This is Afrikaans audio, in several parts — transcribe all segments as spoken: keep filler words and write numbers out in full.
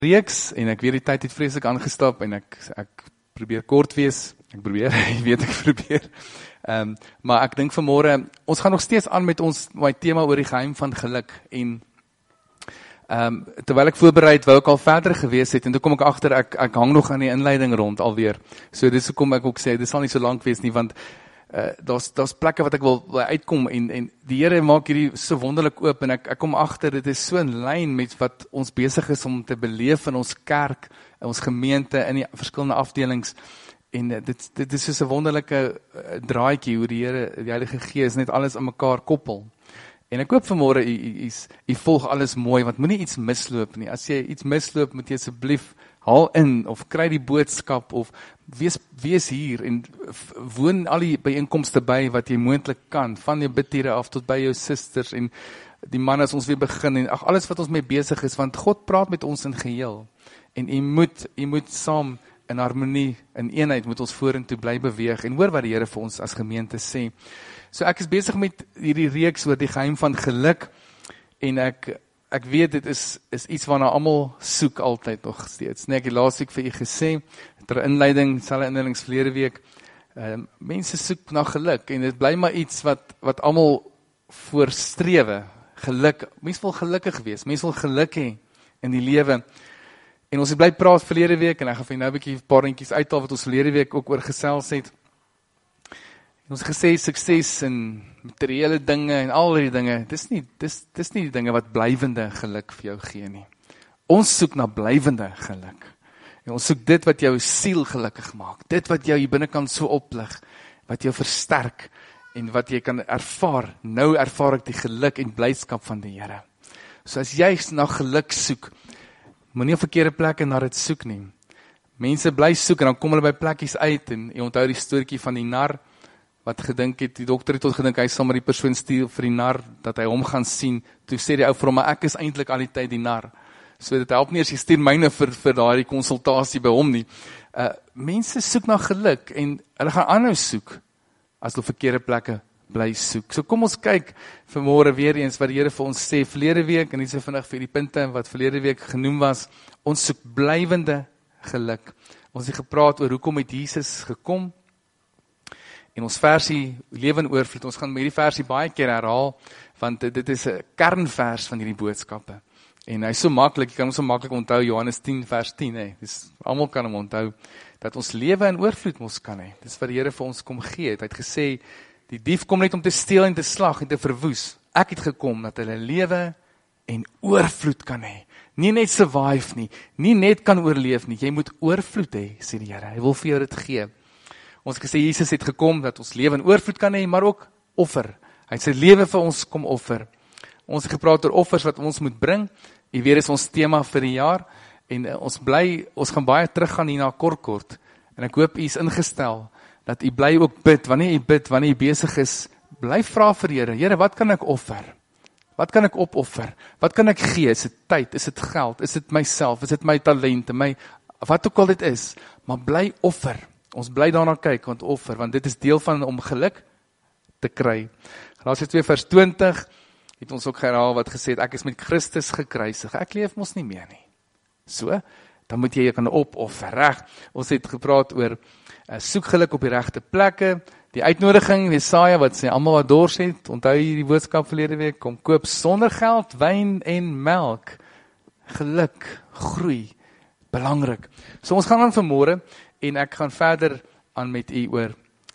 reeks, en ek weet die tyd het vreeslik aangestap, en ek, ek probeer kort wees, ek probeer, jy weet ek probeer, um, maar ek dink vanmôre, ons gaan nog steeds aan met ons, my tema oor die geheim van geluk, en um, terwyl ek voorbereid, wou ek al verder gewees het, en toe kom ek agter, ek, ek hang nog aan die inleiding rond alweer, so dis hoekom ek ook sê, dit sal nie so lank wees nie, want Uh, daar's daar's plekke wat ek wil, wil uitkom en en die Here maak hierdie so wonderlik oop en ek ek kom agter dit is so in lyn met wat ons besig is om te beleef in ons kerk, in ons gemeente, in die verskillende afdelings en uh, dit dit is so 'n wonderlike uh, draadjie hoe die Here, die Heilige Gees net alles aan mekaar koppel. En ek hoop vanmôre u u u volg alles mooi want moenie iets misloop nie. As jy iets misloop, moet jy asseblief haal in, of kry die boodskap, of wees, wees hier, en woon al die byeenkomste by, wat jy moontlik kan, van jou bidtiere af, tot by jou susters, en die man as ons weer begin, en ag, alles wat ons mee besig is, want God praat met ons in geheel, en jy moet, jy moet saam, in harmonie, in eenheid, moet ons vorentoe bly beweeg, en hoor wat die Here vir ons as gemeente sê. So ek is besig met hierdie reeks oor die geheim van geluk, en ek, Ek weet, dit is, is iets waarna almal soek altyd nog steeds. Nee, ek het laas week vir u gesê, ter inleiding, selfe inleidings verlede week, uh, mense soek na geluk, en dit bly maar iets wat, wat almal voorstrewe, geluk, mense wil gelukkig wees, mense wil geluk hê in die lewe, en ons het bly praat verlede week, en ek gaan vir nou 'n bietjie 'n paar dingetjies uithaal, wat ons verlede week ook oor gesels het, en ons gesê, sukses en materiële dinge en al die dinge, dis nie, dis, dis nie die dinge wat blywende geluk vir jou gee nie. Ons soek na blywende geluk. En ons soek dit wat jou siel gelukkig maak, dit wat jou hier binnekant so oplig, wat jou versterk, en wat jy kan ervaar, nou ervaar ek die geluk en blydskap van die Here. So as jy na geluk soek, moenie op verkeerde plekke na dit soek nie. Mense bly soek, en dan kom hulle by plekkies uit, en jy onthou die stoortjie van die nar, wat gedink het, die dokter het tot gedink, hy sal maar die persoon stuur vir die nar, dat hy hom gaan sien, toe sê die ou vir hom, maar ek is eintlik al die tyd die nar, so dit help nie as jy stuur myne vir, vir daardie konsultasie by hom nie. Uh, mense soek na geluk, en hulle gaan aanhou soek, as hulle verkeerde plekke bly soek. So kom ons kyk, vanmôre weer eens, wat die Here vir ons sê, verlede week, en nie so vinnig vir die punte, wat verlede week genoem was, ons soek blywende geluk. Ons het gepraat oor, hoekom het Jesus gekom, en ons versie, Lewe in Oorvloed, ons gaan met die versie baie keer herhaal, want dit is 'n kernvers van hierdie boodskappe. En hy is so maklik, jy kan hom so maklik onthou, Johannes tien vers tien, hè. Dis, almal kan hom onthou, dat ons lewe in oorvloed mos kan hê. Dis wat die Here vir ons kom gee. Hy het gesê, die dief kom net om te steel en te slag en te verwoes. Ek het gekom, dat hulle lewe en oorvloed kan hê. Nie net survive nie, nie net kan oorleef nie, jy moet oorvloed hê, sê die Here. Hy wil vir jou dit gee. Ons gesê, Jesus het gekom, dat ons lewe in oorvloed kan hê, maar ook offer. Hy het sy lewe vir ons kom offer. Ons het gepraat oor offers wat ons moet bring. Jy weet, is ons tema vir die jaar, en uh, ons bly, ons gaan baie teruggaan hier na kort kort, en ek hoop u is ingestel, dat u bly ook bid, wanneer u bid, wanneer u besig is, bly vra vir Here, Here, wat kan ek offer? Wat kan ek opoffer? Wat kan ek gee? Is dit tyd? Is dit geld? Is dit myself? Is dit my talente? My, wat ook al dit is, maar bly offer. Ons bly daarna kyk, want offer, want dit is deel van om geluk te kry. Galasiërs twee vers twintig, het ons ook herhaal wat gesê het, ek is met Christus gekruisig, ek leef mos nie meer nie. So, dan moet jy kan opoffer, reg? Ons het gepraat oor, uh, soek geluk op die regte plekke, die uitnodiging, Jesaja, wat sê, almal wat dors het, onthou jy die boodskap verlede week, kom koop sonder geld, wyn en melk, geluk, groei, belangrik. So ons gaan aan vanmôre, en ek gaan verder aan met u oor,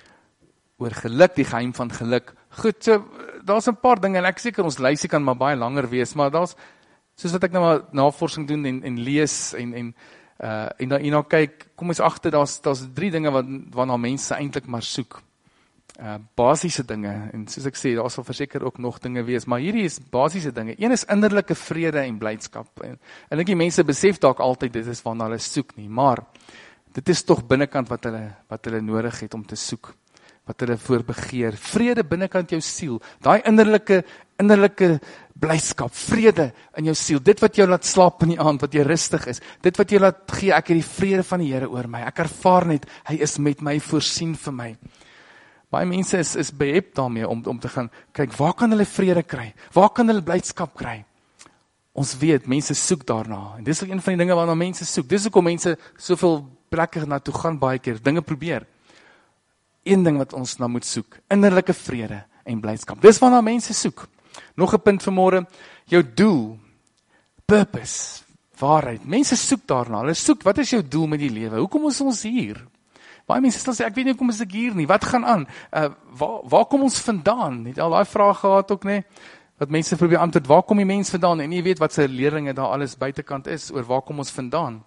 oor geluk, die geheim van geluk. Goed, so, daar's 'n paar dinge, en ek seker ons lysie kan maar baie langer wees, maar daar's, soos wat ek nou maar navorsing doen en, en lees, en, en, uh, en dan nou kyk, kom ons agter, daar's, daar's drie dinge wat, waarna mense eintlik maar soek. Uh, basiese dinge, en soos ek sê, daar sal verseker ook nog dinge wees, maar hierdie is basiese dinge. Een is innerlike vrede en blydskap, en, en ek die mense besef dalk altyd, dit is waarna hulle soek nie, maar, dit is tog binnekant wat hulle, wat hulle nodig het om te soek, wat hulle voor begeer, vrede binnekant jou siel, daai innerlike, innerlike blydskap, vrede in jou siel, dit wat jou laat slaap in die aand, wat jy rustig is, dit wat jy laat gee, ek het die vrede van die Here oor my, ek ervaar net, hy is met my, voorsien vir my. Baie mense is, is behep daarmee, om, om te gaan, kyk, waar kan hulle vrede kry, waar kan hulle blydskap kry? ons weet, mense soek daarna. En dis ook een van die dinge waarna mense soek. Dis hoekom mense soveel plekke na toe gaan baie keer, dinge probeer. Een ding wat ons na moet soek, innerlike vrede en blydskap. Dis waarna mense soek. Nog 'n punt vanmôre, jou doel, purpose, waarheid. Mense soek daarna. Hulle soek, wat is jou doel met die lewe? Hoekom is ons hier? Baie mense sal sê, ek weet nie hoekom is ek hier nie. Wat gaan aan? Uh, waar, waar kom ons vandaan? Het al daai vrae gehad ook, nee? Wat mense probeer antwoord, waar kom die mens vandaan? En jy weet wat sy leringe daar alles buitekant is, oor waar kom ons vandaan?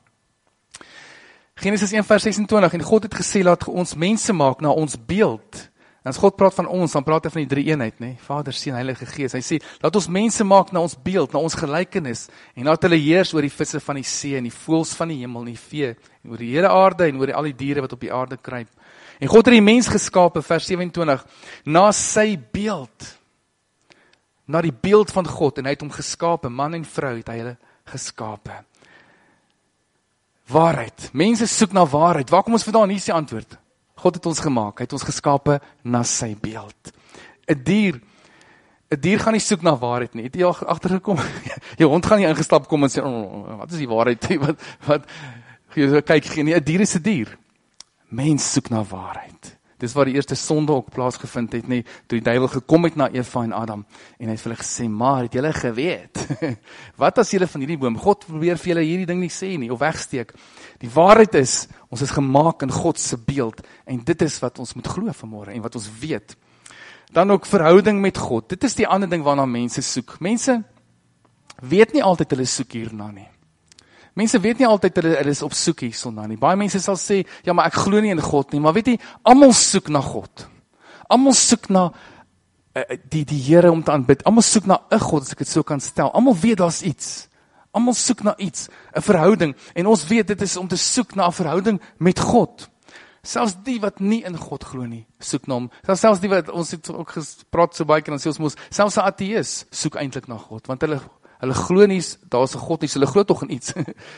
Genesis een vers sesentwintig, en God het gesê, laat ons mense maak na ons beeld. En as God praat van ons, dan praat hy van die drie eenheid, nee? Vader, Seun, Heilige Gees. Hy sê, laat ons mense maak na ons beeld, na ons gelykenis, en laat hulle heers oor die visse van die see, en die voëls van die hemel, en die vee, en oor die hele aarde, en oor die, al die diere wat op die aarde kruip. En God het die mens geskape, vers sewentwintig, na sy beeld, na die beeld van God, en hy het hom geskape, man en vrou het hy hulle geskape. Waarheid, mense soek na waarheid, waar kom ons vandaan? Hier is die antwoord. God het ons gemaak, hy het ons geskape na sy beeld. 'n Dier, 'n dier gaan nie soek na waarheid nie. Het jy al agtergekom? Jou hond gaan nie ingestap kom en sê, oh, wat is die waarheid? Wat, wat, kyk, geen nie, 'n dier is 'n dier. Mens soek na waarheid. Dis waar die eerste sonde ook plaasgevind het, nie, toe die duiwel gekom het na Eva en Adam, en hy het vir hulle gesê, maar het julle geweet? Wat as julle van hierdie boom? God probeer vir julle hierdie ding nie sê nie, of wegsteek. Die waarheid is, ons is gemaak in God se beeld, en dit is wat ons moet glo vanmôre, en wat ons weet. Dan ook verhouding met God, dit is die ander ding waarna mense soek. Mense weet nie altyd hulle soek hierna nie. Mense weet nie altyd hulle, hulle is op soek hierna nie. Baie mense sal sê, ja, maar ek glo nie in God nie, maar weet jy, almal soek na God. Almal soek na uh, die, die Here om te aanbid. Almal soek na 'n God, as ek dit so kan stel. Almal weet daar's iets. Almal soek na iets, 'n verhouding. En ons weet dit is om te soek na 'n verhouding met God. Selfs die wat nie in God glo nie, soek na hom. Selfs die wat, ons het ook gepraat so baie keer, dan sê ons mos, selfs 'n ateïs soek eintlik na God, want hulle Hulle glo nie, daar's 'n God nie, so hulle glo tog in iets.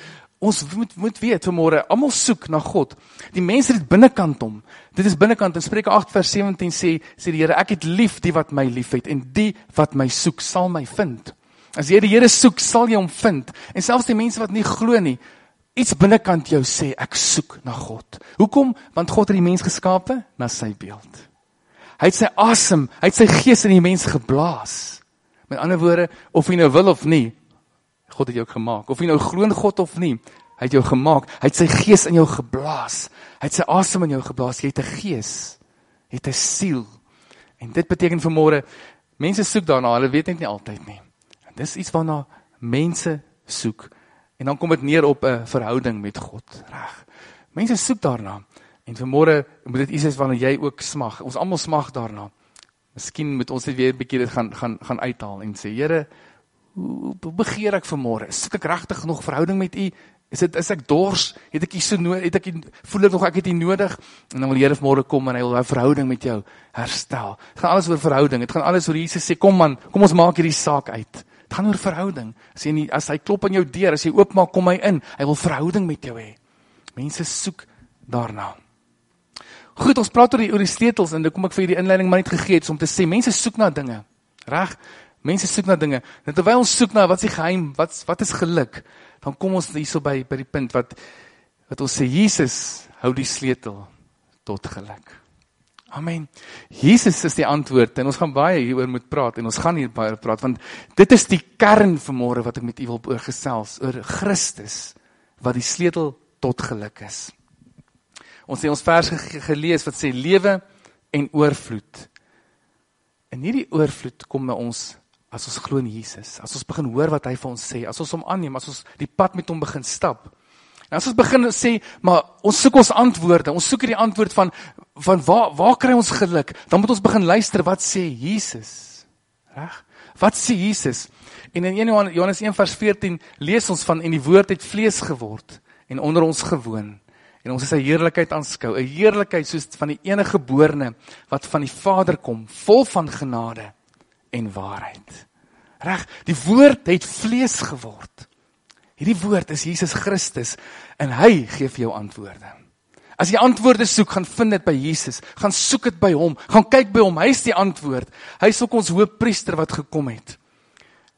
Ons moet, moet weet vanmôre, almal soek na God. Die mense het binnekant hom. Dit is binnekant. In Spreuke agt vers sewentien sê, sê die Here, ek het lief die wat my liefhet, en die wat my soek, sal my vind. As jy die Here soek, sal jy hom vind. En selfs die mense wat nie glo nie, iets binnekant jou sê, ek soek na God. Hoekom? Want God het die mens geskape na sy beeld. Hy het sy asem, hy het sy gees in die mens geblaas. Met ander woorde, of jy nou wil of nie, God het jou gemaak. Of jy nou glo in God of nie, hy het jou gemaak. Hy het sy gees in jou geblaas. Hy het sy asem in jou geblaas. Jy het 'n gees, jy het 'n siel. En dit beteken vanmôre, mense soek daarna, hulle weet net nie altyd nie. En dis iets waarna mense soek. En dan kom dit neer op 'n verhouding met God, reg. Mense soek daarna. En vanmôre moet dit iets wees waarna jy ook smag. Ons almal smag daarna. Miskien moet ons net weer 'n bietjie dit gaan gaan gaan uithaal en sê, Here, hoe, hoe begeer ek vanmôre? Soek ek regtig nog verhouding met U? Is dit is ek dors? Het ek U so nodig? Het ek u, voel ek nog ek het U nodig? En dan wil die Here vanmôre kom en hy wil 'n verhouding met jou herstel. Dit gaan alles oor verhouding. Dit gaan alles oor Jesus sê, kom man, kom ons maak hierdie saak uit. Dit gaan oor verhouding. As jy nie, as hy klop aan jou deur, as jy oopmaak, kom hy in. Hy wil verhouding met jou hê. Mense soek daarna. Goed, ons praat oor die, oor die sleutels, en dan kom ek vir die inleiding maar net gegee het, om te sê, mense soek na dinge, reg? Mense soek na dinge, en terwyl ons soek na, wat is die geheim, wat, wat is geluk, dan kom ons hierso by, by die punt, wat, wat ons sê, Jesus hou die sleutel tot geluk. Amen. Jesus is die antwoord, en ons gaan baie hieroor moet praat, en ons gaan hier baie praat, want dit is die kern vanmôre, wat ek met u wil oor gesels, oor Christus, wat die sleutel tot geluk is. Ons het ons vers gelees wat sê lewe en oorvloed. En hierdie oorvloed kom na ons as ons glo in Jesus, as ons begin hoor wat hy vir ons sê, as ons hom aanneem, as ons die pad met hom begin stap. En as ons begin sê, maar ons soek ons antwoorde, ons soek die antwoord van, van waar, waar kry ons geluk? Dan moet ons begin luister, wat sê Jesus? Reg? Wat sê Jesus? En in eerste Johannes een vers veertien lees ons van, en die woord het vlees geword, en onder ons gewoon. En ons is sy heerlikheid aanskou, 'n heerlikheid soos van die enige geborene, wat van die Vader kom, vol van genade en waarheid. Reg, die woord het vlees geword. Hierdie woord is Jesus Christus, en hy gee vir jou antwoorde. As jy antwoorde soek, gaan vind dit by Jesus, gaan soek dit by hom, gaan kyk by hom, hy is die antwoord. Hy is ook ons hoëpriester wat gekom het.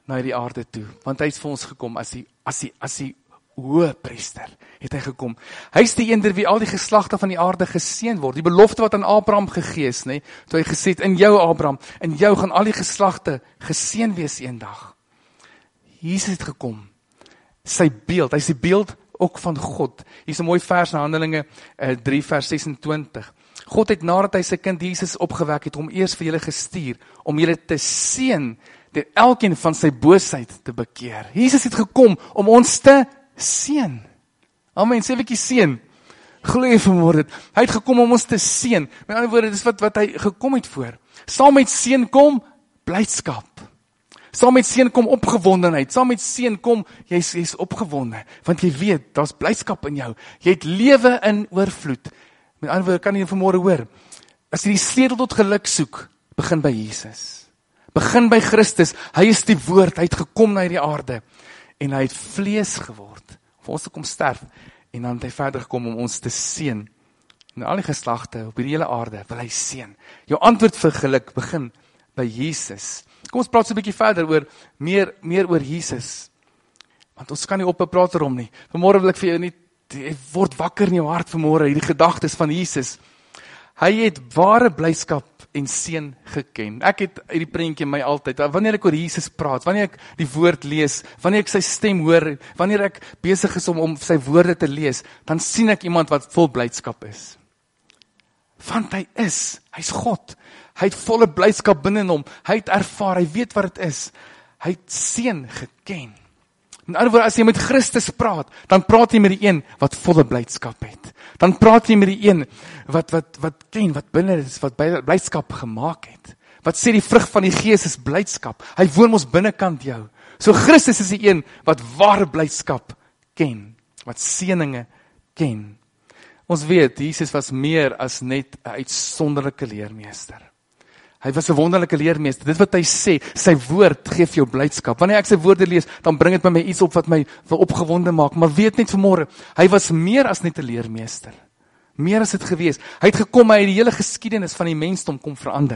na die aarde toe, want hy het vir ons gekom as die, as die, as die Hoëpriester, het hy gekom. Hy is die een deur wie al die geslagte van die aarde geseën word. Die belofte wat aan Abraham gegee is, nee, toe hy gesê het, in jou Abraham, in jou gaan al die geslagte geseën wees eendag. Jesus het gekom. Sy beeld, hy is die beeld ook van God. Hier is 'n mooi vers in Handelinge uh, drie vers sesentwintig. God het nadat hy sy kind Jesus opgewek het, hom eers vir julle gestuur, om julle te seën, deur elkeen van sy boosheid te bekeer. Jesus het gekom om ons te seën. Amen, sê wetjie seën. Glo jy vanmôre dit? Hy het gekom om ons te seën. Met ander woorde, dis wat wat hy gekom het voor. Saam met seën kom blydskap. Saam met seën kom opgewondenheid. Saam met seën kom jy's jy's opgewonde, want jy weet daar's blydskap in jou. Jy het lewe in oorvloed. Met ander woorde, kan jy vanmôre hoor, as jy die sleutel tot geluk soek, begin by Jesus. Begin by Christus. Hy is die woord, hy het gekom na hierdie aarde en hy het vlees geword, vir ons te kom sterf, en dan het hy verder gekom om ons te seën. En al die geslagte op hierdie hele aarde wil hy seën. Jou antwoord vir geluk begin by Jesus. Kom ons praat so 'n bietjie verder oor meer meer oor Jesus. Want ons kan nie op praat oor hom nie. Vanmôre wil ek vir jou nie word wakker in jou hart vanmôre hierdie gedagtes van Jesus. Hy het ware blydskap en seën geken. Ek het hierdie prentjie in my altyd, wanneer ek oor Jesus praat, wanneer ek die woord lees, wanneer ek sy stem hoor, wanneer ek besig is om, om sy woorde te lees, dan sien ek iemand wat vol blydskap is. Want hy is, hy's God. Hy het volle blydskap binne in hom. Hy het ervaar, hy weet wat dit is. Hy het seën geken. In ander woorde, as jy met Christus praat, dan praat jy met die een wat volle blydskap het. Dan praat jy met die een wat wat wat ken, wat binne is, wat blydskap gemaak het. Wat sê die vrug van die Gees is blydskap. Hy woon mos binnekant jou. So Christus is die een wat ware blydskap ken, wat seëninge ken. Ons weet, Jesus was meer as net 'n uitsonderlike leermeester. Hy was 'n wonderlike leermeester. Dit wat hy sê, sy woord gee vir jou blydskap. Wanneer ek sy woorde lees, dan bring dit by my iets op wat my wil opgewonde maak. Maar weet net vanmôre, hy was meer as net 'n leermeester. Meer as dit gewees. Hy het gekom, hy het die hele geskiedenis van die mensdom kom verander.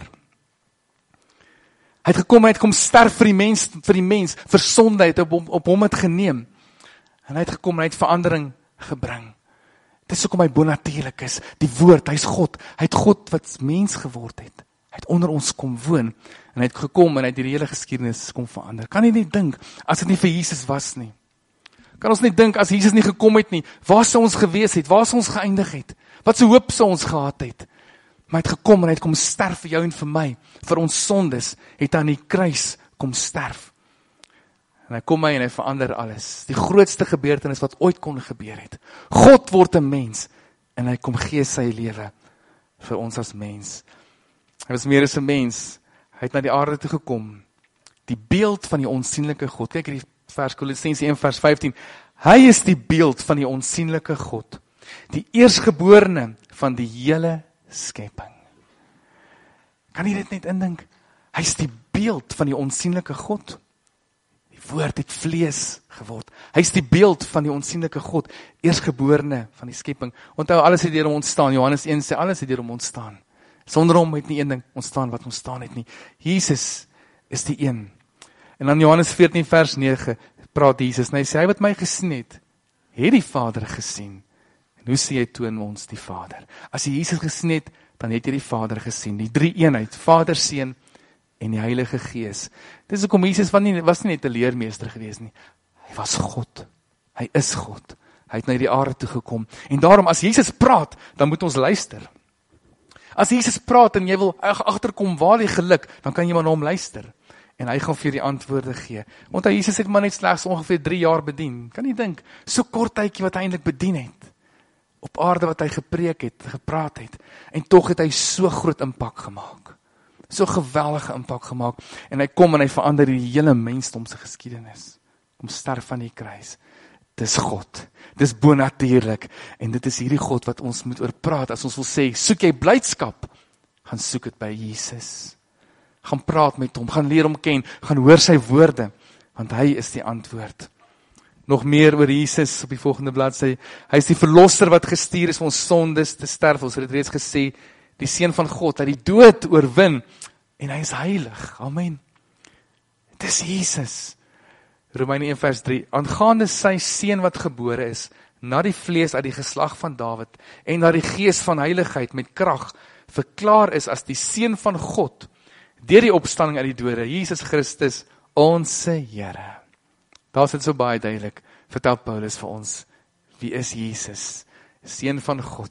Hy het gekom, hy het kom sterf vir die mens, vir die mens, vir sonde, hy het op, op, op hom het geneem. En hy het gekom, en hy het verandering gebring. Dit is hoekom hy bonatuurlik is. Die woord, hy is God. Hy het God wat mens geword het. Hy het onder ons kom woon, en hy het gekom, en hy het die hele geskiedenis kom verander. Kan jy nie dink, as dit nie vir Jesus was nie? Kan ons nie dink, as Jesus nie gekom het nie, waar sou ons gewees het, waar sou ons geëindig het? Wat so hoop sou ons gehad het? Maar hy het gekom, en hy het kom sterf vir jou en vir my, vir ons sondes, het aan die kruis kom sterf. En hy kom my en hy verander alles. Die grootste gebeurtenis wat ooit kon gebeur het. God word 'n mens, en hy kom gee sy lewe vir ons as mens. Hy was meer as 'n mens. Hy het na die aarde toe gekom. Die beeld van die onsigbare God. Kyk hierdie vers Kolossense een vers vyftien. Hy is die beeld van die onsigbare God. Die eersgeborene van die hele skepping. Kan jy dit net indink? Hy is die beeld van die onsigbare God. Die woord het vlees geword. Hy is die beeld van die onsigbare God, eersgeborene van die skepping. Onthou, alles het deur hom ontstaan. Johannes een sê alles het deur hom ontstaan. Sonder hom het nie een ding ontstaan wat ontstaan het nie. Jesus is die een. En dan Johannes veertien vers nege praat Jesus, en hy sê, hy wat my gesien het, het die Vader gesien. En hoe sê hy toon ons die Vader? As jy Jesus gesien het, dan het jy die Vader gesien. Die drie eenheid, Vader, Seun en die Heilige Gees. Dis hoekom Jesus was nie, was nie net 'n leermeester gewees nie. Hy was God. Hy is God. Hy het na die aarde toe gekom. En daarom, as Jesus praat, dan moet ons luister. As Jesus praat en jy wil agterkom waar die geluk, dan kan jy maar na hom luister. En hy gaan vir die antwoorde gee. Want hy Jesus het maar net slegs ongeveer drie jaar bedien. Kan jy dink, so kort tydjie wat hy eintlik bedien het. Op aarde wat hy gepreek het, gepraat het. En tog het hy so groot impak gemaak. So geweldige impak gemaak. En hy kom en hy verander die hele mensdom se geskiedenis. Kom sterf van die kruis. Dis God. Dis bonatuurlik. En dit is hierdie God wat ons moet oor praat. As ons wil sê, soek jy blydskap, gaan soek dit by Jesus. Gaan praat met hom, gaan leer hom ken, gaan hoor sy woorde, want hy is die antwoord. Nog meer oor Jesus op die volgende bladsy. Hy is die verlosser wat gestuur is om ons sondes te sterf. Ons het dit reeds gesê, die Seun van God, hy die dood oorwin, en hy is heilig. Amen. Dis Jesus. Romeine een vers drie, aangaande sy seun wat gebore is, na die vlees uit die geslag van Dawid, en na die gees van heiligheid met krag, verklaar is as die seun van God, deur die opstanding uit die dode, Jesus Christus, ons Here. Daar is dit so baie duidelik, vertel Paulus vir ons, wie is Jesus? Seun van God,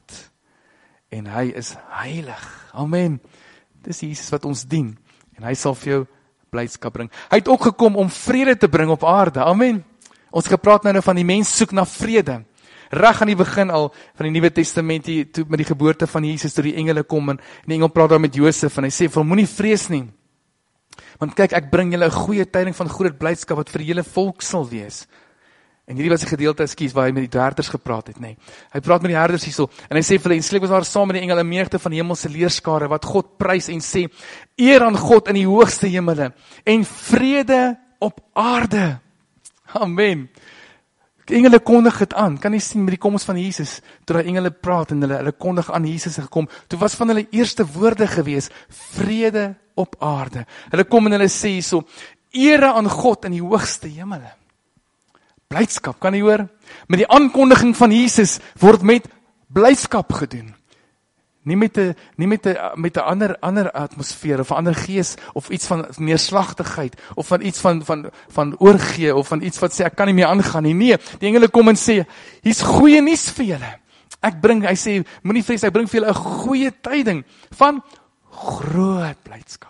en hy is heilig, amen, dis Jesus wat ons dien, en hy sal vir jou blydskap bring. Hy het ook gekom om vrede te bring op aarde, amen. Ons gepraat nou van die mens soek na vrede. Reg aan die begin al van die Nuwe Testament, die, toe met die geboorte van Jesus, toe die engele kom, en die engel praat daar met Josef, en hy sê, vir hom, moenie vrees nie, want kyk, ek bring julle 'n goeie tyding van groot blydskap, wat vir die hele volk sal wees. En hierdie was 'n gedeelte, ekskuus, waar hy met die herders gepraat het, nee. Hy praat met die herders hierso, en hy sê vir hulle, en skielik was daar saam met die engele 'n menigte van die hemelse leerskare, wat God prys en sê, eer aan God in die hoogste hemele, en vrede op aarde. Amen. Die engele kondig het aan, kan jy sien met die koms van Jesus, toe die engele praat en hulle, hulle kondig aan Jesus gekom, toe was van hulle eerste woorde gewees, vrede op aarde. Hulle kom en hulle sê so, ere aan God in die hoogste hemele. Blydskap, kan jy hoor? Met die aankondiging van Jesus word met blydskap gedoen. Nie met 'n nie met 'n met 'n ander ander atmosfeer of 'n ander gees of iets van neerslagtigheid of van iets van van van oorgee of van iets wat sê ek kan nie meer aangaan nie. Nee, die engele kom en sê, hier's goeie nuus vir julle. Ek bring, hy sê, moenie vrees, ek bring vir julle 'n goeie tyding van groot blydskap.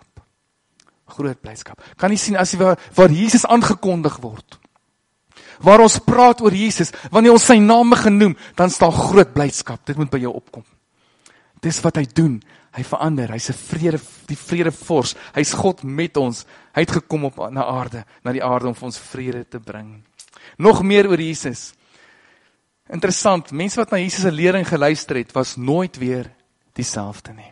Groot blydskap. Kan jy sien as jy waar, waar Jesus aangekondig word? Waar ons praat oor Jesus, wanneer ons sy name genoem, dan staan groot blydskap. Dit moet by jou opkom. Dis wat hy doen. Hy verander. Hy's 'n vrede, die vredevors. Hy's God met ons. Hy het gekom op na aarde, na die aarde om vir ons vrede te bring. Nog meer oor Jesus. Interessant, mense wat na Jesus se lering geluister het, was nooit weer dieselfde nie.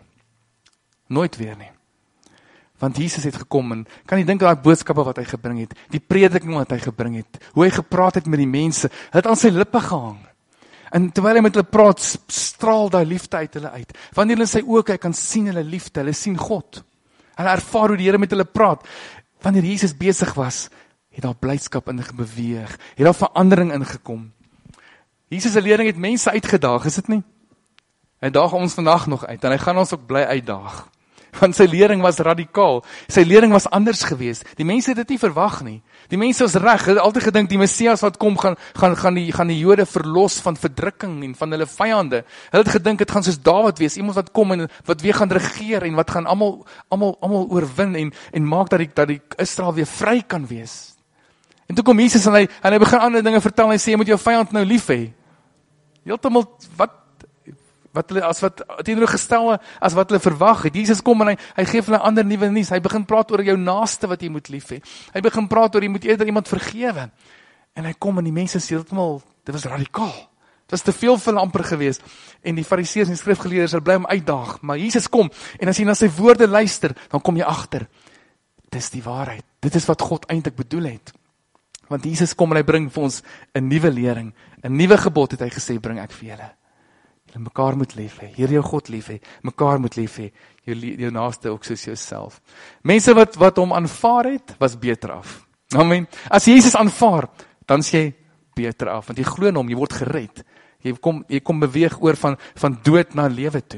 Nooit weer nie. Want Jesus het gekom en kan jy dink aan die boodskappe wat hy gebring het, die prediking wat hy gebring het, hoe hy gepraat het met die mense, het aan sy lippe gehang. En terwyl hy met hulle praat, straal daai liefde uit hulle uit. Wanneer hulle sy oë kyk, kan sien hulle liefde, hulle sien God. Hulle ervaar hoe die Here met hulle praat. Wanneer Jesus besig was, het daar blydskap in beweeg, het daar verandering ingekom. Jesus se lering het mense uitgedaag, is dit nie? Hy daag ons vandag nog uit, en hy gaan ons ook bly uitdaag. Want sy lering was radikaal, sy lering was anders geweest. Die mense het dit nie verwag nie. Die mense was reg, hulle het altyd gedink die Messias wat kom gaan gaan gaan die gaan die Jode verlos van verdrukking en van hulle vyande. Hulle het gedink dit gaan soos Dawid wees, iemand wat kom en wat weer gaan regeer en wat gaan almal almal almal oorwin en en maak dat die dat die Israel weer vry kan wees. En toe kom Jesus en hy en hy begin ander dinge vertel en hy sê jy moet jou vyand nou lief hê. Heeltemal wat wat hulle as wat teenoorgestelde as wat hulle verwag het. Jesus kom en hy hy gee hulle ander nuwe nuus. Hy begin praat oor jou naaste wat jy moet lief hê. Hy begin praat oor jy moet eerder iemand vergewe. En hy kom en die mense sê heeltemal, dit was radikaal. Dit was te veel vir hulle amper geweest. En die Fariseërs en skrifgeleerdes hulle bly hom uitdaag, maar Jesus kom en as jy na sy woorde luister, dan kom jy agter. Dis die waarheid. Dit is wat God eintlik bedoel het. Want Jesus kom en hy bring vir ons 'n nuwe lering, 'n nuwe gebod het hy gesê bring ek vir julle. Julle mekaar moet lief hê, Here jou God lief hê, mekaar moet lief hê, jou, jou naaste ook soos jouself. Mense wat wat hom aanvaar het, was beter af. Amen. As Jesus aanvaar, dan is jy beter af, want jy glo in hom, jy word gered. Jy kom jy kom beweeg oor van van dood na lewe toe.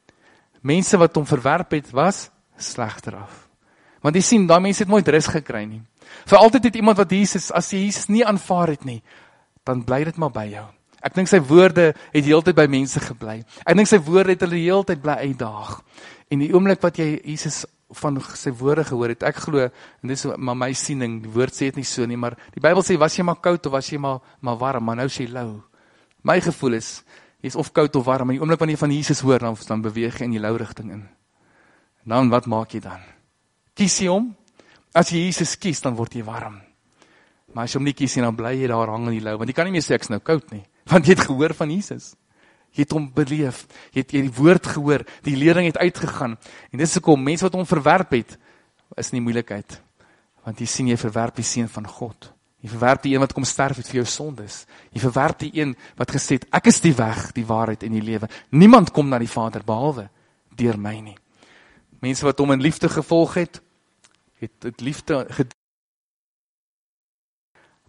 Mense wat hom verwerp het, was slegter af. Want jy sien, daai mense het nooit rus gekry nie. Vir altyd het iemand wat Jesus, as jy Jesus nie aanvaar het nie, dan bly dit maar by jou. Ek dink sy woorde het heeltyd by mense gebly. Ek dink sy woorde het hulle heeltyd bly uitdaag. En die oomblik wat jy Jesus van sy woorde gehoor het, ek glo, en dis maar my siening, die woord sê het nie so nie, maar die Bybel sê, was jy maar koud of was jy maar, maar warm, maar nou is jy lou. My gevoel is, jy is of koud of warm, en die oomblik wanneer jy van Jesus hoor, dan, dan beweeg jy in die lou rigting in. En dan, wat maak jy dan? Kies jy hom? As jy Jesus kies, dan word jy warm. Maar as jy hom nie kies, dan bly jy daar hang in die lou, want jy kan nie meer sê, ek is nou koud nie. Want jy het gehoor van Jesus. Jy het hom beleef. Jy het, jy het die woord gehoor. Die lering het uitgegaan. En dis hoekom mense wat hom verwerp het, is nie moeilikheid. Want jy sien, jy verwerp die seun van God. Jy verwerp die een wat kom sterf het vir jou sondes. Jy verwerp die een wat gesê het, ek is die weg, die waarheid en die lewe. Niemand kom na die Vader behalwe deur my nie. Mense wat hom in liefde gevolg het, het het liefde gedien.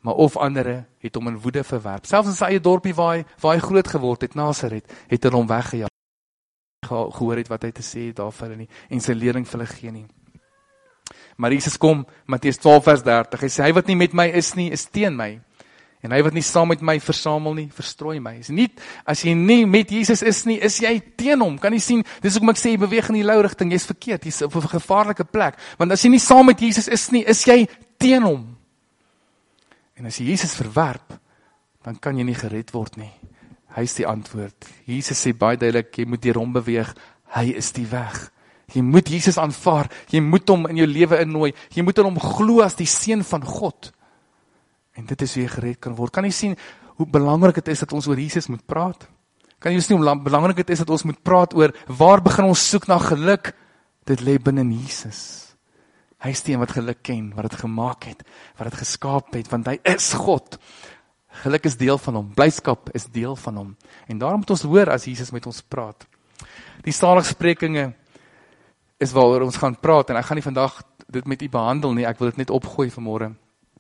maar of ander het hom in woede verwerp. Selfs in sy eie dorpie waar hy, waar hy groot geword het, Nasaret, het hulle hom weggejaag. Gehoor het wat hy te sê het daar vir hulle nie, en sy lering vir hulle gee nie. Maar Jesus kom, Matteus twaalf vers dertig, hy sê, hy wat nie met my is nie, is teen my. En hy wat nie saam met my versamel nie, verstrooi my. Is nie, as jy nie met Jesus is nie, is jy teen hom. Kan jy sien, dis hoekom ek sê, jy beweeg in die lou rigting, jy is verkeerd, jy is op 'n gevaarlike plek. Want as jy nie saam met Jesus is nie, is jy teen hom. En as jy Jesus verwerp, dan kan jy nie gered word nie. Hy is die antwoord. Jesus sê baie duidelik, jy moet deur hom beweeg, hy is die weg. Jy moet Jesus aanvaar, jy moet hom in jou lewe innooi, jy moet in hom glo as die seun van God. En dit is hoe jy gered kan word. Kan jy sien hoe belangrik het is dat ons oor Jesus moet praat? Kan jy sien hoe belangrik het is dat ons moet praat oor, waar begin ons soek na geluk? Dit lê binne in Jesus. Hy is die een wat geluk ken, wat het gemaak het, wat het geskaap het, want hy is God. Geluk is deel van hom, blydskap is deel van hom. En daarom moet ons hoor as Jesus met ons praat. Die saligsprekinge is waaroor ons gaan praat, en ek gaan nie vandag dit met u behandel nie, ek wil dit net opgooi vanmôre.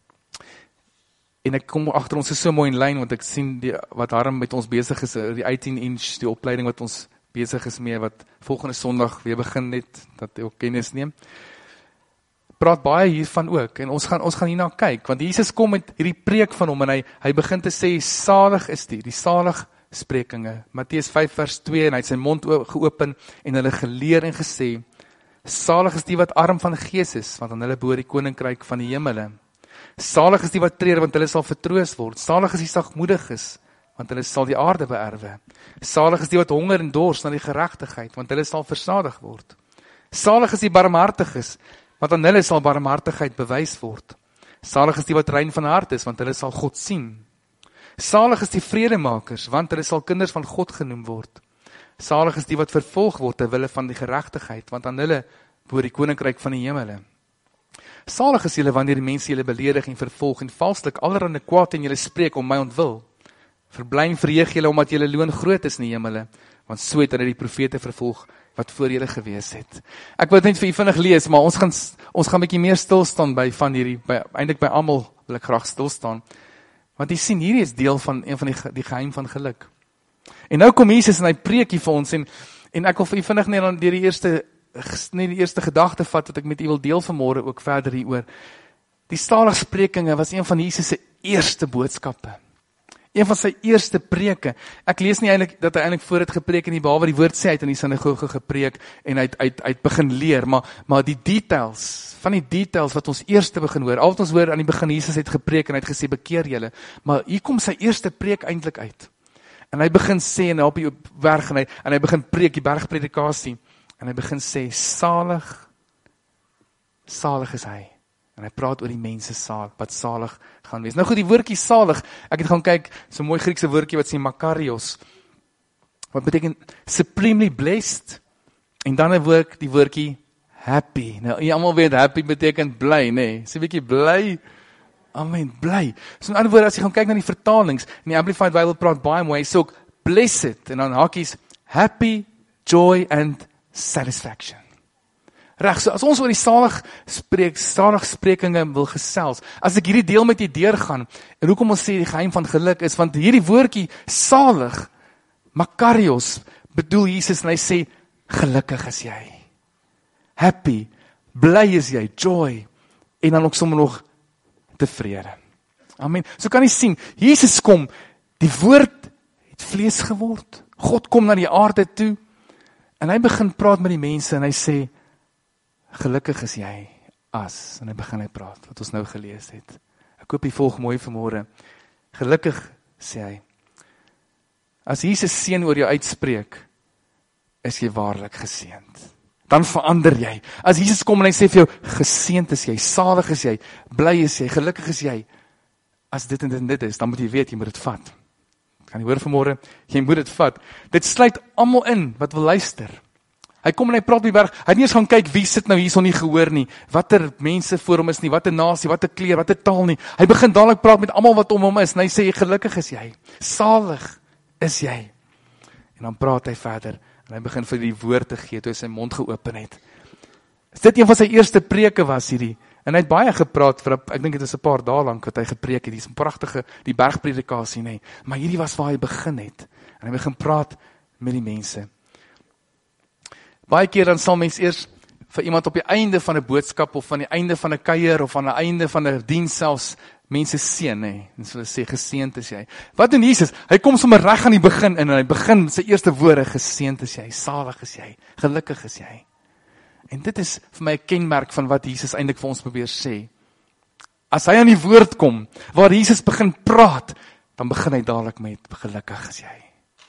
En ek kom agter ons is so mooi in lyn, want ek sien die, wat Harm met ons besig is, die eighteen inch, die opleiding wat ons besig is mee, wat volgende Sondag weer begin net, dat jy ook kennis neem. Praat baie hiervan ook, en ons gaan, ons gaan hierna kyk, want Jesus kom met hierdie preek van hom, en hy, hy begin te sê, salig is die, die salig sprekinge, Matteus vyf vers twee, en hy het sy mond geopen, en hulle geleer en gesê, salig is die wat arm van gees is, want aan hulle behoort die koninkryk van die hemele. Salig is die wat treur, want hulle sal vertroos word. Salig is die sagmoediges, want hulle sal die aarde beerwe. Salig is die wat honger en dors na die geregtigheid, want hulle sal versadig word. Salig is die barmhartiges, want aan hulle sal barmhartigheid bewys word. Salig is die wat rein van hart is, want hulle sal God sien. Salig is die vredemakers, want hulle sal kinders van God genoem word. Salig is die wat vervolg word ter wille van die geregtigheid, want aan hulle behoort die koninkryk van die hemele. Salig is julle wanneer die mense julle beledig en vervolg en valslik allerhande kwaad in julle spreek om my ontwil. Verbly en verheug julle omdat julle loon groot is in die hemele, want so het hulle die profete vervolg wat voor julle gewees het. Ek wil dit net vir u vinnig lees, maar ons gaan ons gaan 'n bietjie meer stil staan by van hierdie by eintlik by almal wil ek graag stil staan. Want jy sien hierdie is deel van een van die die geheim van geluk. En nou kom Jesus en hy preek hier vir ons en en ek wil vir u vinnig net dan deur die eerste net die eerste gedagte vat wat ek met u wil deel vanmôre ook verder hieroor. Die saligsprekinge was een van Jesus se eerste boodskappe. Een van sy eerste preke. Ek lees nie eintlik dat hy eintlik voor het gepreek en nie, behalwe die woord sê hy het in die sinagoge gepreek en hy het uit uit begin leer, maar maar die details, van die details wat ons eerste begin hoor. Al wat ons hoor aan die begin Jesus het gepreek en hy het gesê bekeer julle, maar hier kom sy eerste preek eintlik uit. En hy begin sê en op die berg en hy en hy begin preek die bergpredikasie en hy begin sê salig salig is hy. En hy praat oor die mense saal, wat salig gaan wees. Nou goed, die woordjie salig, ek het gaan kyk, so 'n mooi Griekse woordjie wat sê makarios, wat beteken supremely blessed, en dan 'n woord, die woordjie happy. Nou, jy almal weet, happy beteken bly, nê? Nee, so 'n bietjie bly, amen, bly. So in ander woorde, as jy gaan kyk na die vertalings, in die Amplified Bible praat baie mooi, hy sê ook blessed, en dan hakies, happy, joy and satisfaction. Reg, so as ons oor die salig spreek, salig sprekinge wil gesels, as ek hierdie deel met jy deurgaan, en hoekom ons sê die geheim van geluk is, want hierdie woordjie salig, makarios, bedoel Jesus en hy sê, gelukkig is jy. Happy, bly is jy, joy, en dan ook sommer nog tevrede. Amen. So kan jy sien, Jesus kom, die woord het vlees geword, God kom na die aarde toe, en hy begin praat met die mense, en hy sê, gelukkig is jy as, en hy begin hy praat, wat ons nou gelees het. Ek hoop jy volg mooi vanmôre. Gelukkig, sê hy, as Jesus seën oor jou uitspreek, is jy waarlik geseënd. Dan verander jy. As Jesus kom en hy sê vir jou, geseënd is jy, salig is jy, bly is jy, gelukkig is jy, as dit en dit en dit is, dan moet jy weet, jy moet dit vat. Kan jy hoor vanmôre? Jy moet dit vat. Dit sluit almal in, wat wil luister. Hy kom en hy praat op die berg, hy het nie eens gaan kyk wie sit nou hierson nie gehoor nie, watter mense voor hom is nie, watter nasie, watter kleur, watter taal nie. Hy begin dadelik praat met almal wat om hom is, en hy sê, gelukkig is jy, salig is jy. En dan praat hy verder, en hy begin vir die woord te gee, toe hy sy mond geopen het. Is dit een van sy eerste preke was hierdie, En hy het baie gepraat, vir, ek dink dit is 'n paar dae lank wat hy gepreek het, die is 'n pragtige, die bergpredikasie, nee. Maar hierdie was waar hy begin het, en hy begin praat met die mense. Baie keer dan sal mens eers vir iemand op die einde van 'n boodskap, of van die einde van 'n kuier, of aan die einde van 'n diens selfs, mense seën, nee, en so sê, geseënd is jy. Wat doen Jesus? Hy kom sommer reg aan die begin in, en hy begin sy eerste woorde, geseënd is jy, salig is jy, gelukkig is jy. En dit is vir my 'n kenmerk van wat Jesus eintlik vir ons probeer sê. As hy aan die woord kom, waar Jesus begin praat, dan begin hy dadelik met, gelukkig is jy.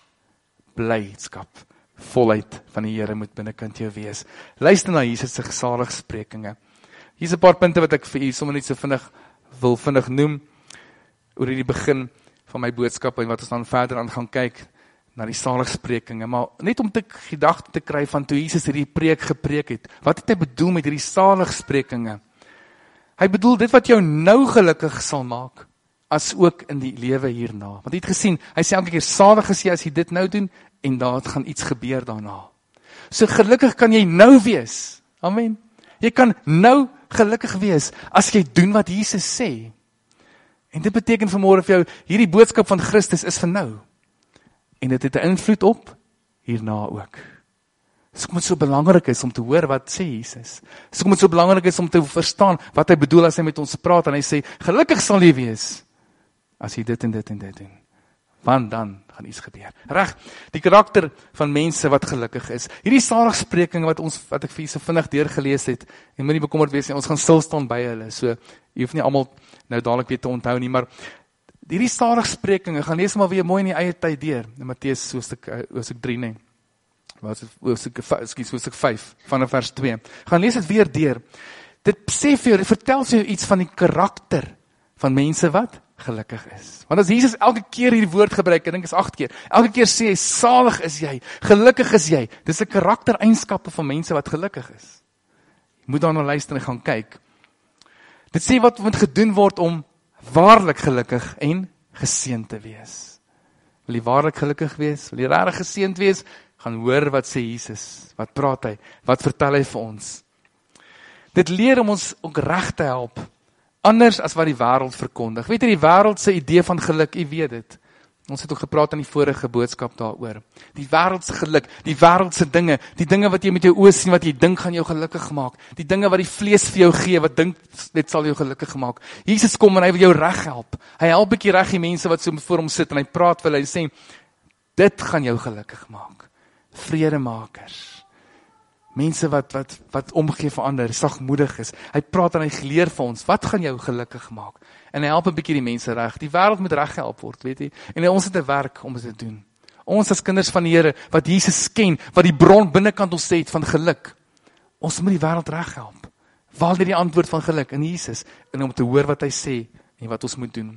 Blydskap, volheid van die Here moet binnekant jou wees. Luister na Jesus se saligsprekinge. Hier's 'n paar punte wat ek vir u sommer net so vinnig wil vinnig noem, oor die begin van my boodskap, en wat ons dan verder aan gaan kyk, na die saligsprekinge, maar net om te gedagte te kry van toe Jesus hierdie preek gepreek het, wat het hy bedoel met hierdie saligsprekinge? Hy bedoel dit wat jou nou gelukkig sal maak, as ook in die lewe hierna. Want jy het gesien, hy sê elke keer, salig is jy as jy dit nou doen, en daar gaan iets gebeur daarna. So gelukkig kan jy nou wees, amen. Jy kan nou gelukkig wees, as jy doen wat Jesus sê. En dit beteken vanmôre vir jou, hierdie boodskap van Christus is vir nou. En dit het 'n invloed op hierna ook. Dis hoekom dit so belangrik is om te hoor wat sê Jesus. Dis hoekom dit so belangrik is om te verstaan wat hy bedoel as hy met ons praat, en hy sê, gelukkig sal jy wees, as jy dit en dit en dit doen. Want dan gaan iets gebeur. Reg, die karakter van mense wat gelukkig is. Hierdie saligsprekinge wat ons wat ek vir julle so vinnig deurgelees het, en moenie bekommerd wees nie, ons gaan stil staan by hulle. So jy hoef nie almal nou dadelik weer te onthou nie, maar hierdie saligsprekinge, gaan lees maar weer mooi in die eie tyd deur. In Matteus hoofstuk hoofstuk drie, nee. Hoofstuk ekskuus, hoofstuk vyf vanaf vers twee. Gaan lees dit weer deur. Dit sê vir jou, dit vertel vir jou iets van die karakter van mense wat gelukkig is. Want as Jesus elke keer hierdie woord gebruik, ek dink is agt keer, elke keer sê hy, salig is jy, gelukkig is jy. Dis 'n karaktereienskappe van mense wat gelukkig is. Jy moet daarna luister en gaan kyk. Dit sê wat moet gedoen word om waarlik gelukkig en geseënd te wees. Wil jy waarlik gelukkig wees? Wil jy regtig geseënd wees? Gaan hoor wat sê Jesus. Wat praat hy? Wat vertel hy vir ons? Dit leer om ons ook reg te help. Anders as wat die wêreld verkondig. Weet jy, die wêreld se idee van geluk, jy weet dit. Ons het ook gepraat in die vorige boodskap daaroor. Die wêreldse geluk, die wêreldse dinge, die dinge wat jy met jou oë sien, wat jy dink gaan jou gelukkig maak. Die dinge wat die vlees vir jou gee, wat dink dit sal jou gelukkig maak. Jesus kom en hy wil jou reg help. Hy help 'n bietjie reg die mense wat so voor hom sit en hy praat vir hulle en sê, dit gaan jou gelukkig maak. Vredemakers. Mense wat, wat, wat omgee vir ander, sagmoedig is. Hy praat en hy leer vir ons, wat gaan jou gelukkig maak? En hy help 'n bietjie die mense reg. Die wêreld moet reg gehelp word, weet jy? En ons het 'n werk om dit te doen. Ons as kinders van die Here, wat Jesus ken, wat die bron binnekant ons het van geluk. Ons moet die wêreld reg help. Waar lê die antwoord van geluk? In Jesus. En om te hoor wat hy sê, en wat ons moet doen.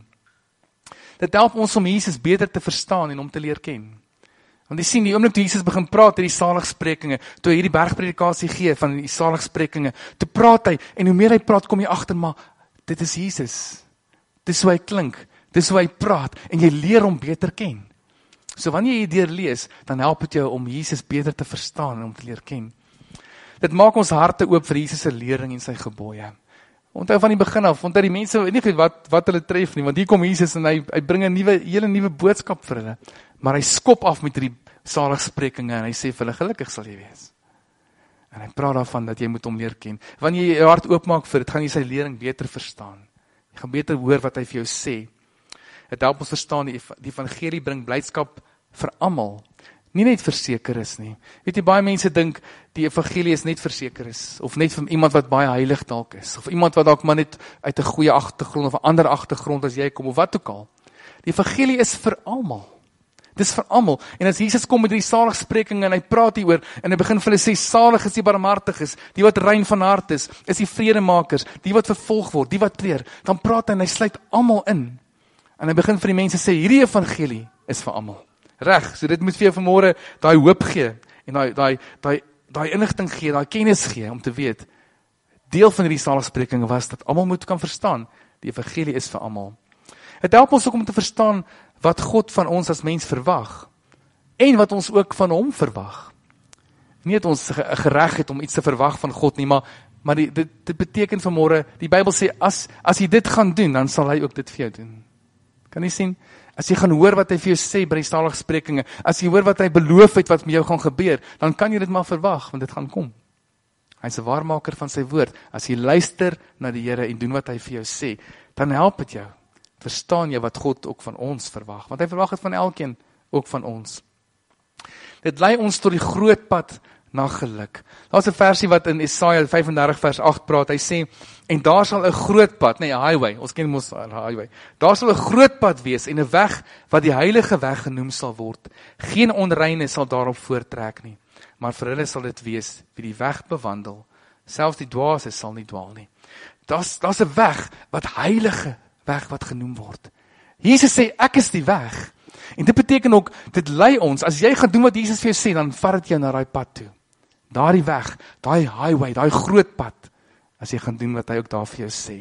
Dit help ons om Jesus beter te verstaan en om te leer ken. Want jy sien, die oomblik toe Jesus begin praat, hierdie saligsprekinge, toe hy hierdie bergpredikasie gee van die saligsprekinge, toe praat hy, en hoe meer hy praat, kom jy agter, maar dit is Jesus. Dis hoe hy klink, dis hoe hy praat, en jy leer hom beter ken. So wanneer jy hier lees, dan help dit jou om Jesus beter te verstaan en om te leer ken. Dit maak ons harte oop vir Jesus se lering en sy gebooie. Onthou van die begin af, onthou die mense nie weet wat wat hulle tref nie, want hier kom Jesus en hy hy bring 'n nuwe hele nuwe boodskap vir hulle. Maar hy skop af met hierdie saligsprekinge en hy sê vir hulle, gelukkig sal jy wees. En hy praat daarvan dat jy moet hom leer ken. Wanneer jy jou hart oopmaak vir dit, gaan jy sy lering beter verstaan. Jy gaan beter hoor wat hy vir jou sê. Dit help ons verstaan, die, die evangelie bring blydskap vir almal. Nie net verseker is nie. Weet jy, baie mense dink die evangelie is net verseker is, of net vir iemand wat baie heilig dalk is, of iemand wat dalk maar net uit 'n goeie agtergrond of 'n ander agtergrond as jy kom, of wat ook al. Die evangelie is vir almal. Dis vir almal. En as Jesus kom met die saligsprekinge en hy praat hieroor en hy begin vir hulle sê, salig is die barmhartiges, die wat rein van hart is, is die vredemakers, die wat vervolg word, die wat treur, dan praat hy en hy sluit almal in. En hy begin vir die mense sê, hierdie evangelie is vir almal. Reg, so dit moet vir jou vanmôre daai hoop gee en daai daai daai daai inligting gee, daai kennis gee om te weet. Deel van hierdie saligsprekinge was dat almal moet kan verstaan, die evangelie is vir almal. Dit help ons ook om te verstaan wat God van ons as mens verwag en wat ons ook van hom verwag. Nie dat ons gereg het om iets te verwag van God nie, maar Maar die, dit, dit beteken vanmôre, die Bybel sê, as, as jy dit gaan doen, dan sal hy ook dit vir jou doen. Kan jy sien? As jy gaan hoor wat hy vir jou sê by die saligsprekinge, as jy hoor wat hy beloof het wat met jou gaan gebeur, dan kan jy dit maar verwag, want dit gaan kom. Hy is 'n waarmaker van sy woord. As jy luister na die Here en doen wat hy vir jou sê, dan help dit jou. Verstaan jy wat God ook van ons verwag? Want hy verwag het van elkeen, ook van ons. Dit lei ons tot die groot pad na geluk. Daar's 'n versie wat in Jesaja vyf en dertig vers agt praat. Hy sê, en daar sal 'n groot pad, nee, 'n highway, ons ken mos 'n highway. Daar sal 'n groot pad wees en 'n weg wat die heilige weg genoem sal word. Geen onreine sal daarop voortrek nie, maar vir hulle sal dit wees wie die weg bewandel. Selfs die dwaase sal nie dwaal nie. Daar's daar's 'n weg wat heilige weg wat genoem word. Jesus sê, ek is die weg. En dit beteken ook, dit lei ons, as jy gaan doen wat Jesus vir jou sê, dan vat dit jou na daai pad toe. Daardie weg, daai highway, daai groot pad, as jy gaan doen wat hy ook daar vir jou sê.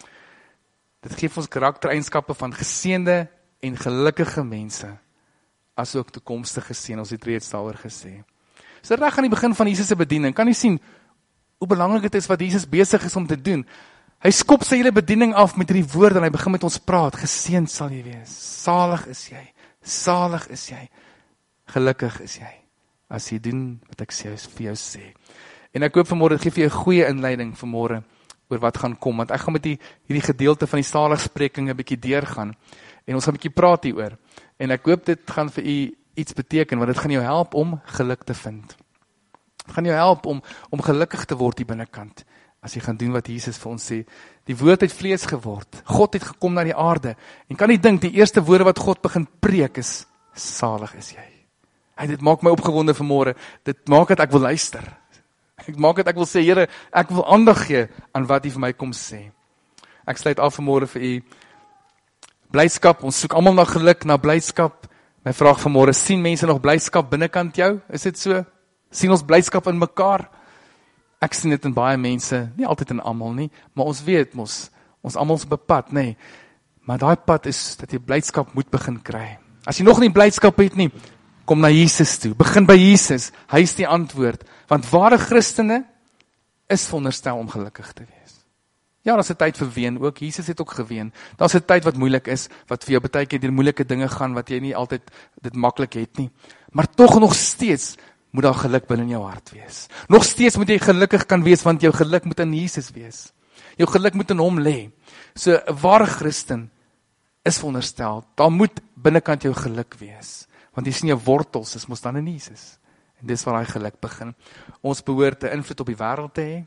Dit gee ons karaktereienskappe van geseënde en gelukkige mense, as ook toekomstige seën, ons het reeds daaroor gesê. So reg aan die begin van Jesus se bediening, kan jy sien, hoe belangrik dit is wat Jesus besig is om te doen. Hy skop sy hele bediening af met hierdie woorde en hy begin met ons praat, geseënd sal jy wees, salig is jy, salig is jy, gelukkig is jy, as jy doen wat ek sê, vir jou sê. En ek hoop vanmôre, dit gee vir jou 'n goeie inleiding vanmôre, oor wat gaan kom, want ek gaan met die, hierdie gedeelte van die saligsprekinge 'n bietjie deurgaan, en ons gaan 'n bietjie praat hieroor, en ek hoop dit gaan vir u iets beteken, want dit gaan jou help om geluk te vind. Dit gaan jou help om, om gelukkig te word hier binnekant, as jy gaan doen wat Jesus vir ons sê. Die woord het vlees geword, God het gekom na die aarde, en kan nie dink, die eerste woorde wat God begin preek is, salig is jy. En dit maak my opgewonde vanmôre, dit maak dat ek wil luister. Ek maak dit, ek wil sê, Here, ek wil aandag gee aan wat U vir my kom sê. Ek sluit af vanmôre vir U. Blydskap, ons soek almal na geluk, na blydskap. My vraag vanmôre, sien mense nog blydskap binnekant jou? Is dit so? Sien ons blydskap in mekaar? Ek sien dit in baie mense, nie altyd in almal nie, maar ons weet mos, ons almal is op 'n pad, nê. Maar daai pad is dat jy blydskap moet begin kry. As jy nog nie blydskap het nie, kom na Jesus toe. Begin by Jesus. Hy is die antwoord. Want ware Christene is veronderstel om gelukkig te wees. Ja, daar's 'n tyd vir ween ook. Jesus het ook geween. Daar's 'n tyd wat moeilik is, wat vir jou baie keer deur moeilike dinge gaan, wat jy nie altyd dit maklik het nie. Maar tog nog steeds moet daar geluk binne in jou hart wees. Nog steeds moet jy gelukkig kan wees, want jou geluk moet in Jesus wees. Jou geluk moet in hom lê. So 'n ware Christen is veronderstel, daar moet binnekant jou geluk wees. Want jy sien jou wortels is mos dan in Jesus. En dis waar hy geluk begin. Ons behoort 'n invloed op die wêreld te hê.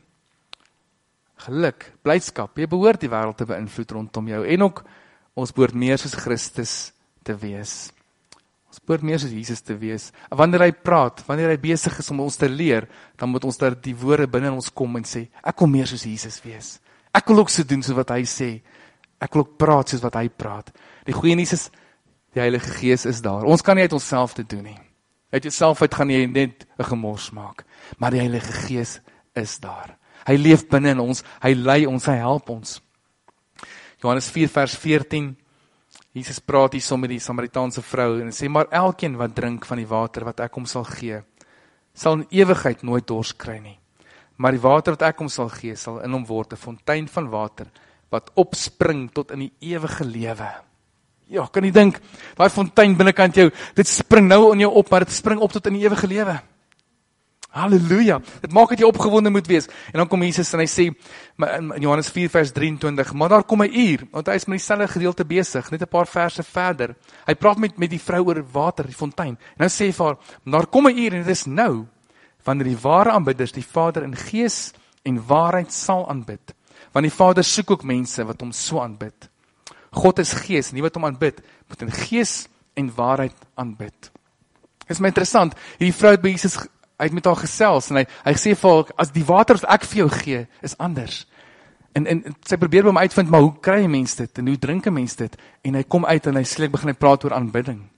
Geluk, blydskap, jy behoort die wêreld te beïnvloed rondom jou. En ook, ons behoort meer soos Christus te wees. Ons behoort meer soos Jesus te wees. En wanneer hy praat, wanneer hy besig is om ons te leer, dan moet ons daar die woorde binne in ons kom en sê, ek wil meer soos Jesus wees. Ek wil ook so doen soos wat hy sê. Ek wil ook praat soos wat hy praat. Die goeie nuus is, die Heilige Gees is daar. Ons kan nie uit onsself te doen nie. Uit jouself uit gaan jy net 'n gemors maak. Maar die Heilige Gees is daar. Hy leef binne in ons, hy lei ons, hy help ons. Johannes vier vers veertien, Jesus praat hier saam met die Samaritaanse vrou en sê, maar elkeen wat drink van die water wat ek hom sal gee, sal in ewigheid nooit dors kry nie. Maar die water wat ek hom sal gee, sal in hom word 'n fontein van water, wat opspring tot in die ewige lewe. Ja, kan jy dink, daai fontein binnekant jou, dit spring nou in jou op, maar dit spring op tot in die ewige lewe. Halleluja, dit maak dat jy opgewonde moet wees. En dan kom Jesus en hy sê, in Johannes vier vers drieëntwintig, maar daar kom 'n uur, want hy is met dieselfde gedeelte besig, net 'n paar verse verder. Hy praat met, met die vrou oor water, die fontein. En nou sê hy vir haar, maar daar kom 'n uur, en dit is nou, wanneer die ware aanbidders die Vader in gees en waarheid sal aanbid. Want die Vader soek ook mense wat hom so aanbid. God is gees, nie wat hom aanbid, moet in gees en waarheid aanbid. Dit is my interessant, hierdie vrou het by Jesus, hy het met haar gesels, en hy, hy sê vir haar, as die water wat ek vir jou gee, is anders. En, en sy probeer by my uitvind, maar hoe kry 'n mens dit, en hoe drink 'n mens dit? En hy kom uit, en hy skielik begin hy praat oor aanbidding.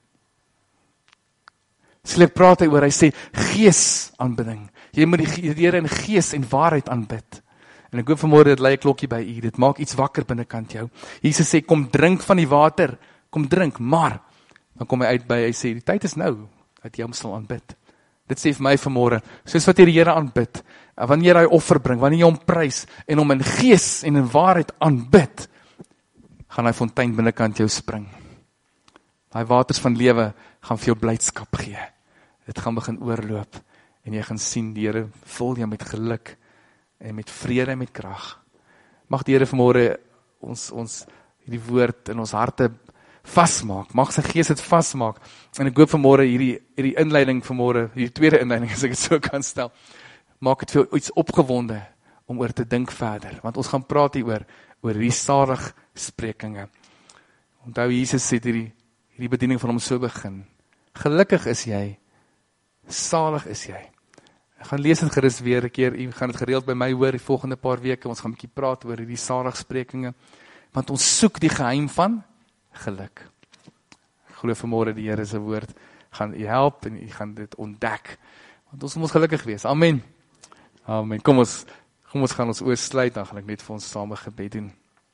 Skielik praat hy oor, hy sê, gees aanbidding. Jy moet die Here in gees en waarheid aanbid. En ek hoop vanmôre, dit lei 'n klokkie by u, dit maak iets wakker binnekant jou. Jesus sê, kom drink van die water, kom drink, maar, dan kom hy uit by, hy sê, die tyd is nou, dat jy hom sal aanbid. Dit sê vir my vanmôre, soos wat jy die Here aanbid, wanneer jy offer bring, wanneer jy hom prys, en hom in gees en in waarheid aanbid, gaan hy fontein binnekant jou spring. Daai waters van lewe gaan vir jou blydskap gee. Dit gaan begin oorloop, en jy gaan sien, die Here vul jou met geluk, en met vrede en met krag. Mag die Here vanmôre ons, ons hierdie woord in ons harte vasmaak, mag sy gees dit vasmaak, en ek hoop vanmôre hierdie, hierdie inleiding vanmôre, hierdie tweede inleiding, as ek dit so kan stel, maak het vir iets opgewonde, om oor te dink verder, want ons gaan praat hier oor, oor die salig sprekinge. Onthou, Jesus het hierdie, hierdie bediening van hom so begin, gelukkig is jy, salig is jy. Ek gaan lees dit gerus weer een keer, jy gaan dit gereeld by my hoor, die volgende paar weke, ons gaan 'n bietjie praat oor hierdie salig sprekinge, want ons soek die geheim van geluk. Ek glo vanmôre die Here se woord gaan u help en u gaan dit ontdek. Want ons moet gelukkig wees. Amen. Amen. Kom ons kom ons gaan ons oë sluit, dan gaan ek net vir ons same gebed doen.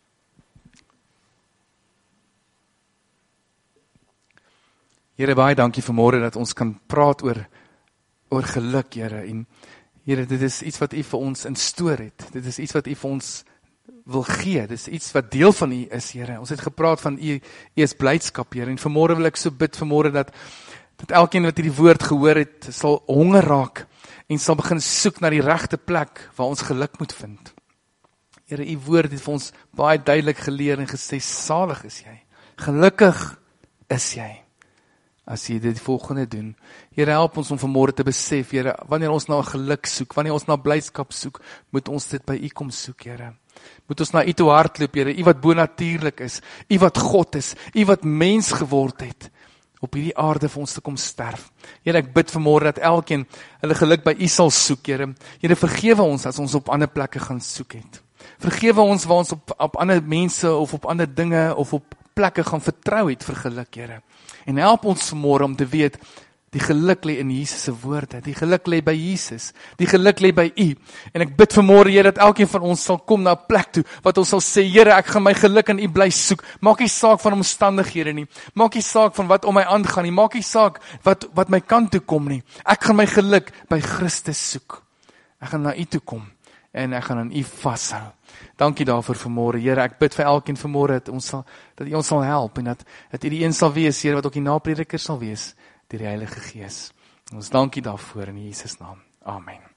Here, baie dankie vanmôre dat ons kan praat oor oor geluk, Here. En Here, dit is iets wat u vir ons instoor het. Dit is iets wat u vir ons wil gee, dit is iets wat deel van u is, Here. Ons het gepraat van u, u is blydskap, Here, en vanmôre wil ek so bid vanmôre dat, dat elkeen wat hierdie woord gehoor het, sal honger raak, en sal begin soek na die regte plek, waar ons geluk moet vind. Here, u woord het vir ons baie duidelik geleer en gesê, salig is jy, gelukkig is jy, as jy dit volgende doen. Here, help ons om vanmôre te besef, Here, wanneer ons na geluk soek, wanneer ons na blydskap soek, moet ons dit by u kom soek, Here. Moet ons na u toe hardloop, Here, u wat bonatuurlik is, u wat God is, u wat mens geword het, op hierdie aarde vir ons te kom sterf. Here, ek bid vanmôre dat elkeen hulle geluk by u sal soek, Here. Here, vergewe ons as ons op ander plekke gaan soek het. Vergewe ons waar ons op, op ander mense of op ander dinge of op plekke gaan vertrou het vir geluk, Here. En help ons vanmôre om te weet, die geluk lê in Jesus se woorde, die geluk lê by Jesus, die geluk lê by u. En ek bid vanmôre, Here, dat elkeen van ons sal kom na 'n plek toe, wat ons sal sê, Here, ek gaan my geluk in u bly soek. Maak nie saak van omstandighede nie, maak nie saak van wat om my aangaan nie, maak nie saak wat, wat my kant toe kom nie. Ek gaan my geluk by Christus soek. Ek gaan na u toe kom, en ek gaan aan u vashou. Dankie daarvoor vanmôre, Here, ek bid vir elkeen vanmôre, dat ons sal, dat u ons sal help, en dat, dat u die een sal wees, Here, wat ook die naprediker sal wees, deur die Heilige Gees. Ons dankie daarvoor in Jesus naam. Amen.